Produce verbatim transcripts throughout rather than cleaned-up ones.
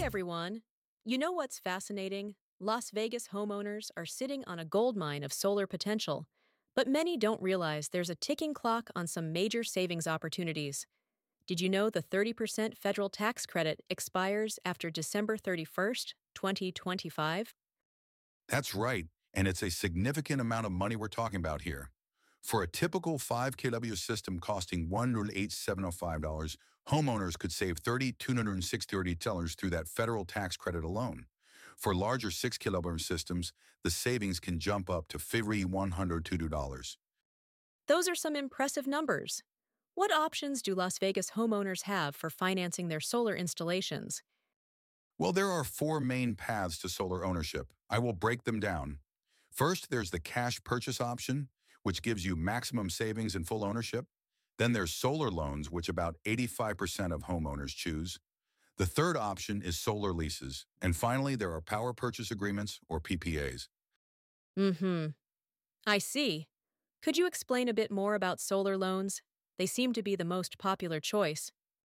everyone. You know what's fascinating? Las Vegas homeowners are sitting on a goldmine of solar potential, but many don't realize there's a ticking clock on some major savings opportunities. Did you know the thirty percent federal tax credit expires after December thirty-first, twenty twenty-five? That's right, and it's a significant amount of money we're talking about here. For a typical five kilowatt system costing one hundred eight thousand seven hundred five dollars, homeowners could save three thousand two hundred sixty dollars through that federal tax credit alone. For larger six kilowatt systems, the savings can jump up to five thousand one hundred two dollars. Those are some impressive numbers. What options do Las Vegas homeowners have for financing their solar installations? Well, there are four main paths to solar ownership. I will break them down. First, there's the cash purchase option, which gives you maximum savings and full ownership. Then there's solar loans, which about eighty-five percent of homeowners choose. The third option is solar leases. And finally, there are power purchase agreements, or P P As. Mm-hmm. I see. Could you explain a bit more about solar loans? They seem to be the most popular choice.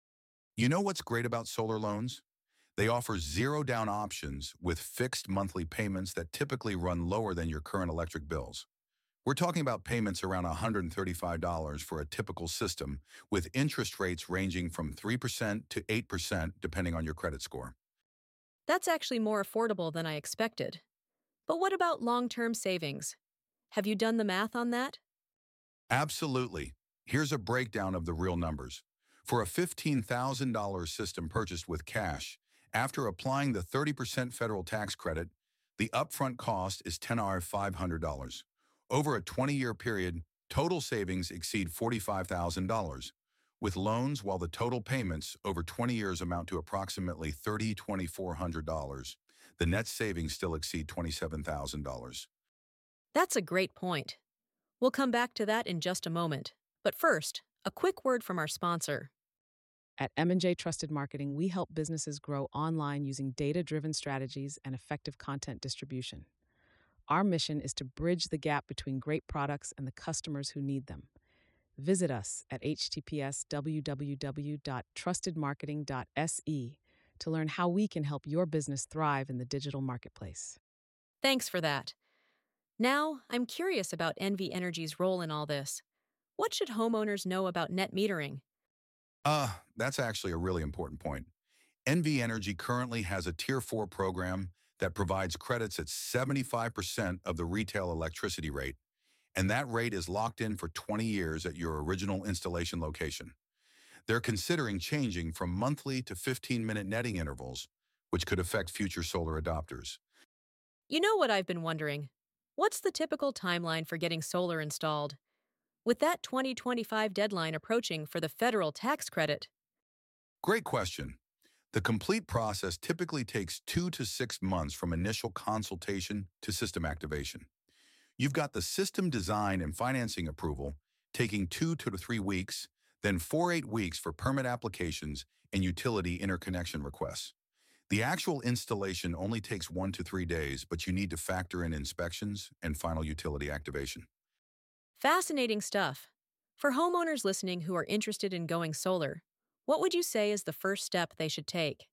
You know what's great about solar loans? They offer zero-down options with fixed monthly payments that typically run lower than your current electric bills. We're talking about payments around one hundred thirty-five dollars for a typical system, with interest rates ranging from three percent to eight percent depending on your credit score. That's actually more affordable than I expected. But what about long-term savings? Have you done the math on that? Absolutely. Here's a breakdown of the real numbers. For a fifteen thousand dollars system purchased with cash, after applying the thirty percent federal tax credit, the upfront cost is ten thousand five hundred dollars. Over a twenty-year period, total savings exceed forty-five thousand dollars. With loans, while the total payments over twenty years amount to approximately thirty thousand two thousand four hundred dollars, the net savings still exceed twenty-seven thousand dollars. That's a great point. We'll come back to that in just a moment. But first, a quick word from our sponsor. At M and J Trusted Marketing, we help businesses grow online using data-driven strategies and effective content distribution. Our mission is to bridge the gap between great products and the customers who need them. Visit us at h t t p s w w w dot trusted marketing dot s e to learn how we can help your business thrive in the digital marketplace. Thanks for that. Now, I'm curious about N V Energy's role in all this. What should homeowners know about net metering? Uh, that's actually a really important point. N V Energy currently has a Tier four program that provides credits at seventy-five percent of the retail electricity rate, and that rate is locked in for twenty years at your original installation location. They're considering changing from monthly to fifteen-minute netting intervals, which could affect future solar adopters. You know what I've been wondering? What's the typical timeline for getting solar installed? With that twenty twenty-five deadline approaching for the federal tax credit. Great question. The complete process typically takes two to six months from initial consultation to system activation. You've got the system design and financing approval taking two to three weeks, then four to eight weeks for permit applications and utility interconnection requests. The actual installation only takes one to three days, but you need to factor in inspections and final utility activation. Fascinating stuff. For homeowners listening who are interested in going solar, what would you say is the first step they should take?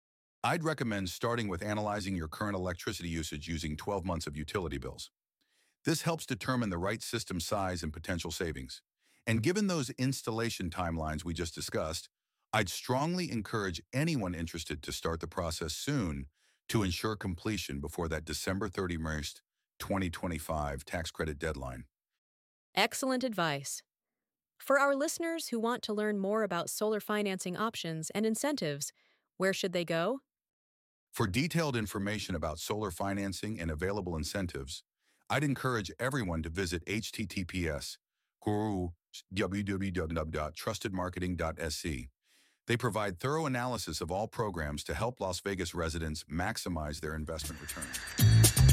I'd recommend starting with analyzing your current electricity usage using twelve months of utility bills. This helps determine the right system size and potential savings. And given those installation timelines we just discussed, I'd strongly encourage anyone interested to start the process soon to ensure completion before that December thirty-first, twenty twenty-five tax credit deadline. Excellent advice. For our listeners who want to learn more about solar financing options and incentives, where should they go? For detailed information about solar financing and available incentives, I'd encourage everyone to visit h t t p s w w w dot trusted marketing dot s e. They provide thorough analysis of all programs to help Las Vegas residents maximize their investment return.